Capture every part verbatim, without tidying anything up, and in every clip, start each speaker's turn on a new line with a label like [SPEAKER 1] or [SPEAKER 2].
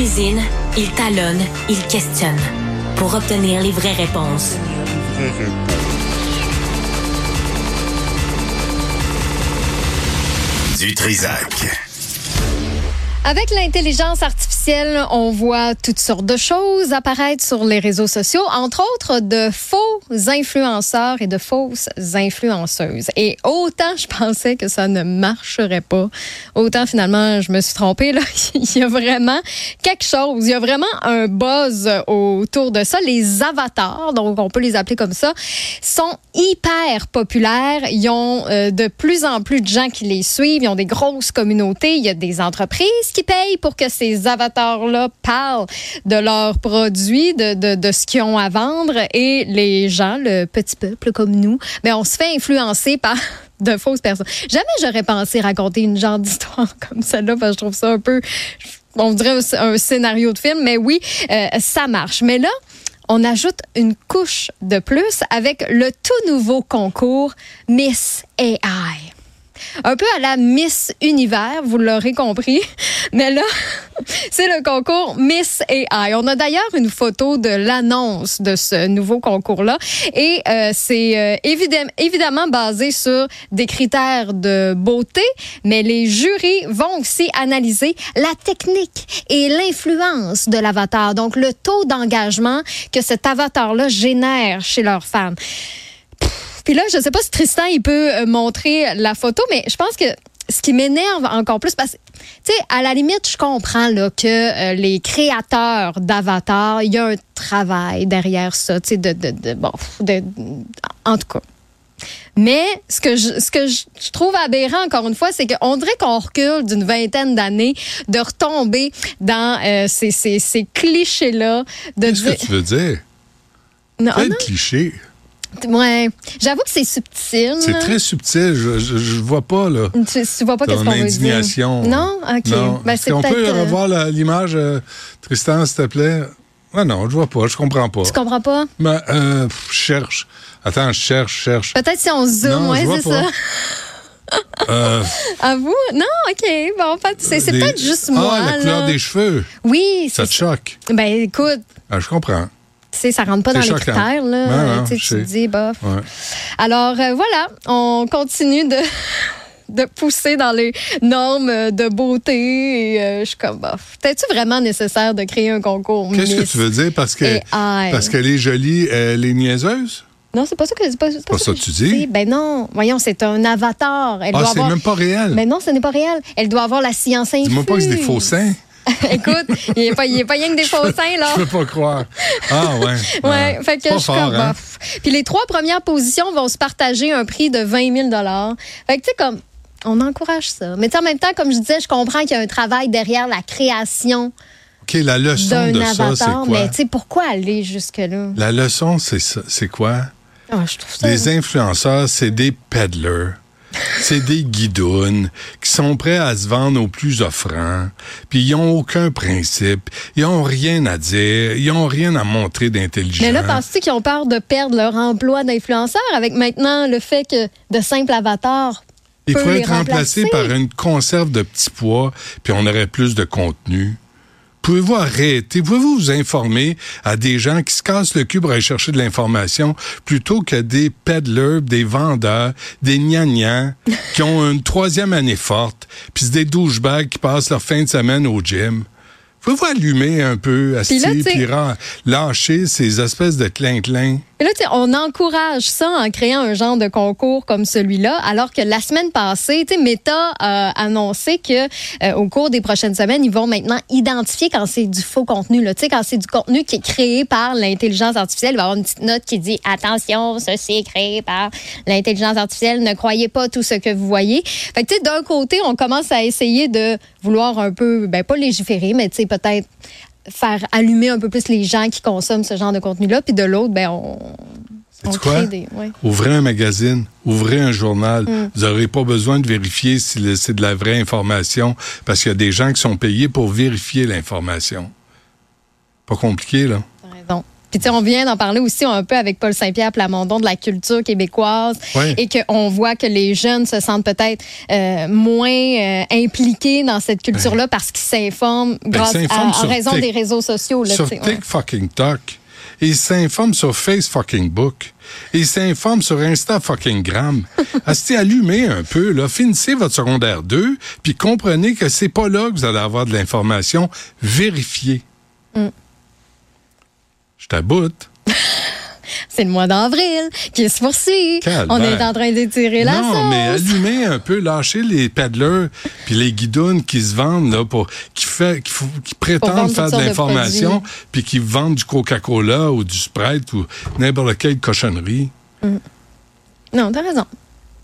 [SPEAKER 1] cuisine, il talonne, il questionne pour obtenir les vraies réponses.
[SPEAKER 2] Du Trizac.
[SPEAKER 3] Avec l'intelligence artificielle, on voit toutes sortes de choses apparaître sur les réseaux sociaux, entre autres de faux influenceurs et de fausses influenceuses. Et autant je pensais que ça ne marcherait pas, autant finalement je me suis trompée. Là. Il y a vraiment quelque chose, il y a vraiment un buzz autour de ça. Les avatars, donc on peut les appeler comme ça, sont hyper populaires. Ils ont euh, de plus en plus de gens qui les suivent. Ils ont des grosses communautés. Il y a des entreprises qui payent pour que ces avatars-là parlent de leurs produits, de, de, de ce qu'ils ont à vendre. Et les gens, le petit peuple comme nous, ben on se fait influencer par de fausses personnes. Jamais j'aurais pensé raconter une genre d'histoire comme celle-là, parce que je trouve ça un peu, on dirait un, un scénario de film. Mais oui, euh, ça marche. Mais là, on ajoute une couche de plus avec le tout nouveau concours Miss A I. Un peu à la Miss Univers, vous l'aurez compris. Mais là, c'est le concours Miss A I. On a d'ailleurs une photo de l'annonce de ce nouveau concours-là. Et euh, c'est euh, évidemment, évidemment basé sur des critères de beauté, mais les jurys vont aussi analyser la technique et l'influence de l'avatar. Donc, le taux d'engagement que cet avatar-là génère chez leurs fans. Puis là, je ne sais pas si Tristan, il peut montrer la photo, mais je pense que ce qui m'énerve encore plus, parce que, tu sais, à la limite, je comprends là, que euh, les créateurs d'Avatar, il y a un travail derrière ça, tu sais, de, de, de, bon, de, en tout cas. Mais ce que je, ce que je, je trouve aberrant, encore une fois, c'est qu'on dirait qu'on recule d'une vingtaine d'années de retomber dans euh, ces, ces, ces clichés-là. De
[SPEAKER 4] Qu'est-ce
[SPEAKER 3] dire...
[SPEAKER 4] que tu veux dire?
[SPEAKER 3] Non,
[SPEAKER 4] Quel
[SPEAKER 3] non.
[SPEAKER 4] cliché?
[SPEAKER 3] Ouais, j'avoue que c'est subtil.
[SPEAKER 4] C'est
[SPEAKER 3] là.
[SPEAKER 4] très subtil. Je, je, je vois pas, là.
[SPEAKER 3] Tu, tu vois pas qu'est-ce
[SPEAKER 4] Ton
[SPEAKER 3] qu'on veut dire.
[SPEAKER 4] indignation.
[SPEAKER 3] Non? OK.
[SPEAKER 4] Non.
[SPEAKER 3] Ben, c'est
[SPEAKER 4] on
[SPEAKER 3] peut-être,
[SPEAKER 4] peut
[SPEAKER 3] euh,
[SPEAKER 4] revoir la- l'image, euh, Tristan, s'il te plaît? Ah non, je vois pas, je comprends pas.
[SPEAKER 3] Tu comprends pas?
[SPEAKER 4] Ben, euh, pff, je cherche. Attends, je cherche, je cherche.
[SPEAKER 3] Peut-être si on zoome,
[SPEAKER 4] Non,
[SPEAKER 3] ouais,
[SPEAKER 4] je vois
[SPEAKER 3] c'est
[SPEAKER 4] pas.
[SPEAKER 3] ça.
[SPEAKER 4] Euh,
[SPEAKER 3] À vous? Non, OK. Bon, pas- c'est, c'est
[SPEAKER 4] les-
[SPEAKER 3] peut-être juste moi.
[SPEAKER 4] Ah, la couleur
[SPEAKER 3] là.
[SPEAKER 4] des cheveux.
[SPEAKER 3] Oui,
[SPEAKER 4] Ça
[SPEAKER 3] c'est
[SPEAKER 4] te choque.
[SPEAKER 3] Ben, écoute,
[SPEAKER 4] Ah, je comprends.
[SPEAKER 3] tu sais, ça rentre pas
[SPEAKER 4] C'est
[SPEAKER 3] dans les
[SPEAKER 4] choquant.
[SPEAKER 3] critères, là.
[SPEAKER 4] Non, non,
[SPEAKER 3] tu sais,
[SPEAKER 4] je
[SPEAKER 3] tu
[SPEAKER 4] sais.
[SPEAKER 3] te dis, bof.
[SPEAKER 4] Ouais.
[SPEAKER 3] Alors, euh, voilà, on continue de, de pousser dans les normes de beauté. Et, euh, je suis comme, bof. T'es-tu vraiment nécessaire de créer un concours
[SPEAKER 4] Qu'est-ce que
[SPEAKER 3] Miss
[SPEAKER 4] tu veux dire? Parce que
[SPEAKER 3] A I?
[SPEAKER 4] parce qu'elle est jolie, elle est niaiseuse?
[SPEAKER 3] Non, c'est pas ça que c'est pas, c'est
[SPEAKER 4] Pas ça que tu dis?
[SPEAKER 3] Ben non, voyons, c'est un avatar. Elle
[SPEAKER 4] Ah,
[SPEAKER 3] doit
[SPEAKER 4] c'est
[SPEAKER 3] avoir...
[SPEAKER 4] même pas réel.
[SPEAKER 3] Ben non, ce n'est pas réel. Elle doit avoir la science infuse.
[SPEAKER 4] Dis-moi pas que c'est des faux seins.
[SPEAKER 3] Écoute, il n'est pas, il est pas rien que des faux seins, là.
[SPEAKER 4] Je peux pas croire. Ah, ouais.
[SPEAKER 3] Ouais,
[SPEAKER 4] Ah,
[SPEAKER 3] fait que
[SPEAKER 4] pas
[SPEAKER 3] je suis
[SPEAKER 4] fort,
[SPEAKER 3] comme
[SPEAKER 4] hein?
[SPEAKER 3] bof. Puis les trois premières positions vont se partager un prix de vingt mille dollars. Fait que tu sais, comme, on encourage ça. Mais tu sais, en même temps, comme je disais, je comprends qu'il y a un travail derrière la création
[SPEAKER 4] OK, la leçon
[SPEAKER 3] d'un
[SPEAKER 4] de ça, c'est
[SPEAKER 3] avatar.
[SPEAKER 4] quoi?
[SPEAKER 3] Mais tu sais, pourquoi aller jusque-là?
[SPEAKER 4] La leçon, c'est ça. C'est quoi?
[SPEAKER 3] Ah, je trouve ça...
[SPEAKER 4] Les influenceurs, c'est des peddlers. C'est des guidounes qui sont prêts à se vendre aux plus offrants. Puis ils n'ont aucun principe. Ils n'ont rien à dire. Ils n'ont rien à montrer d'intelligent.
[SPEAKER 3] Mais là, penses-tu qu'ils ont peur de perdre leur emploi d'influenceur avec maintenant le fait que de simples avatars
[SPEAKER 4] Il
[SPEAKER 3] peut
[SPEAKER 4] faut
[SPEAKER 3] les
[SPEAKER 4] être remplacé
[SPEAKER 3] remplacer?
[SPEAKER 4] par une conserve de petits pois, puis on aurait plus de contenu. Pouvez-vous arrêter? Pouvez-vous vous informer à des gens qui se cassent le cul pour aller chercher de l'information plutôt que des peddlers, des vendeurs, des gnagnans qui ont une troisième année forte, puis c'est des douchebags qui passent leur fin de semaine au gym? Pouvez-vous allumer un peu,
[SPEAKER 3] Puis là,
[SPEAKER 4] asti,
[SPEAKER 3] tu sais-
[SPEAKER 4] puis ra- lâcher ces espèces de clin-clin?
[SPEAKER 3] Et là, tu sais, on encourage ça en créant un genre de concours comme celui-là, alors que la semaine passée, tu sais, Meta a annoncé que euh, au cours des prochaines semaines, ils vont maintenant identifier quand c'est du faux contenu. Là. Tu sais, quand c'est du contenu qui est créé par l'intelligence artificielle, il va y avoir une petite note qui dit « Attention, ceci est créé par l'intelligence artificielle, ne croyez pas tout ce que vous voyez. » Fait que, tu sais, d'un côté, on commence à essayer de vouloir un peu, ben pas légiférer, mais tu sais, peut-être faire allumer un peu plus les gens qui consomment ce genre de contenu-là. Puis de l'autre, ben on, on
[SPEAKER 4] Sais-tu quoi?
[SPEAKER 3] crée des... Ouais.
[SPEAKER 4] Ouvrez un magazine, ouvrez un journal.
[SPEAKER 3] Mm.
[SPEAKER 4] Vous n'aurez pas besoin de vérifier si le- c'est de la vraie information parce qu'il y a des gens qui sont payés pour vérifier l'information. Pas compliqué, là.
[SPEAKER 3] T'as raison. Puis, tu sais, on vient d'en parler aussi un peu avec Paul Saint-Pierre Plamondon de la culture québécoise
[SPEAKER 4] ouais.
[SPEAKER 3] et qu'on voit que les jeunes se sentent peut-être euh, moins euh, impliqués dans cette culture-là ben, parce qu'ils s'informent grâce ben, à, en raison tic, des réseaux sociaux. Là,
[SPEAKER 4] sur TikTok. Ils s'informent sur Face fucking Book. Ils s'informent sur Insta fucking Gram. Asti, allumez un peu, là. Finissez votre secondaire deux, puis comprenez que c'est pas là que vous allez avoir de l'information vérifiée. Mm. Je t'aboute.
[SPEAKER 3] C'est le mois d'avril qui se poursuit. Calvaire. On est en train d'étirer la sauce.
[SPEAKER 4] Non, mais allumez un peu, lâchez les peddlers puis les guidounes qui se vendent là pour qui fait qui, qui prétendent faire de l'information puis qui vendent du Coca-Cola ou du Sprite ou n'importe quelle cochonnerie.
[SPEAKER 3] Mm. Non, t'as raison.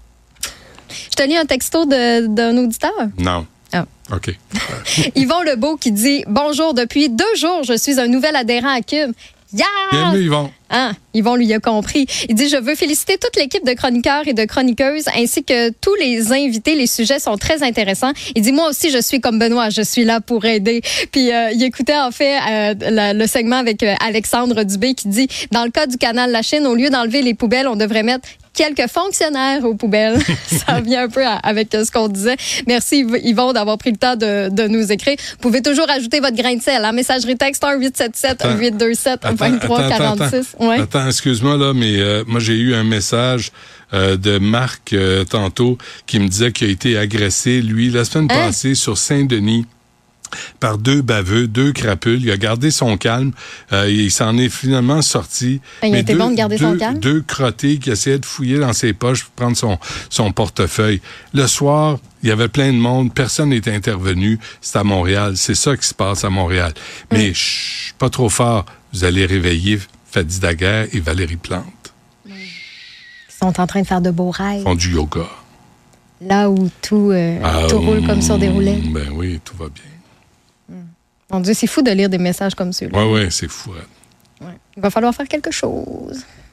[SPEAKER 3] Je te lis un texto de, d'un auditeur.
[SPEAKER 4] Non.
[SPEAKER 3] Ah.
[SPEAKER 4] OK.
[SPEAKER 3] Yvon Lebeau qui dit « Bonjour, depuis deux jours, je suis un nouvel adhérent à Cube. » Yeah!
[SPEAKER 4] Bienvenue, Yvon.
[SPEAKER 3] Ah, Yvon lui a compris. Il dit « Je veux féliciter toute l'équipe de chroniqueurs et de chroniqueuses ainsi que tous les invités. Les sujets sont très intéressants. » Il dit « Moi aussi, je suis comme Benoît. Je suis là pour aider. » Puis euh, il écoutait en fait euh, la, le segment avec euh, Alexandre Dubé qui dit « Dans le cas du canal La Chine, au lieu d'enlever les poubelles, on devrait mettre quelques fonctionnaires aux poubelles. » Ça vient un peu à, avec ce qu'on disait. Merci Yvon d'avoir pris le temps de, de nous écrire. Vous pouvez toujours ajouter votre grain de sel. Hein? Messagerie texte un huit sept sept huit deux sept vingt-trois quarante-six. Ouais.
[SPEAKER 4] Attends, excuse-moi, là, mais euh, moi, j'ai eu un message euh, de Marc euh, tantôt qui me disait qu'il a été agressé, lui, la semaine hein? passée, sur Saint-Denis, par deux baveux, deux crapules. Il a gardé son calme. Euh, il s'en est finalement sorti.
[SPEAKER 3] Ben, il a été
[SPEAKER 4] deux,
[SPEAKER 3] bon de garder
[SPEAKER 4] deux,
[SPEAKER 3] son calme.
[SPEAKER 4] Deux crottés qui essayaient de fouiller dans ses poches pour prendre son, son portefeuille. Le soir, il y avait plein de monde. Personne n'était intervenu. C'est à Montréal. C'est ça qui se passe à Montréal. Mais, mmh. chut, pas trop fort. Vous allez réveiller Fadi Daguerre et Valérie Plante.
[SPEAKER 3] Mmh. Ils sont en train de faire de beaux rêves.
[SPEAKER 4] Ils font du yoga.
[SPEAKER 3] Là où tout, euh, ah, tout roule comme sur des roulettes.
[SPEAKER 4] Ben oui, tout va bien.
[SPEAKER 3] Mon Dieu, c'est fou de lire des messages comme ceux-là.
[SPEAKER 4] Oui, oui, c'est fou.
[SPEAKER 3] Ouais. Il va falloir faire quelque chose.